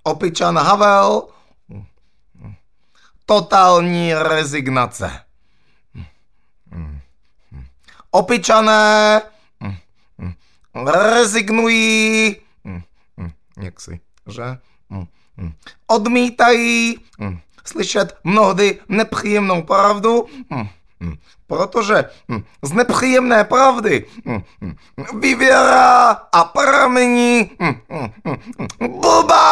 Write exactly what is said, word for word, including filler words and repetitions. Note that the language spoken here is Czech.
Opičan Havel, totální rezignace. Opičané rezignují, jak si, že? Odmítají slyšet mnohdy nepříjemnou pravdu, protože z nepříjemné pravdy vyvěrá a pramení blbá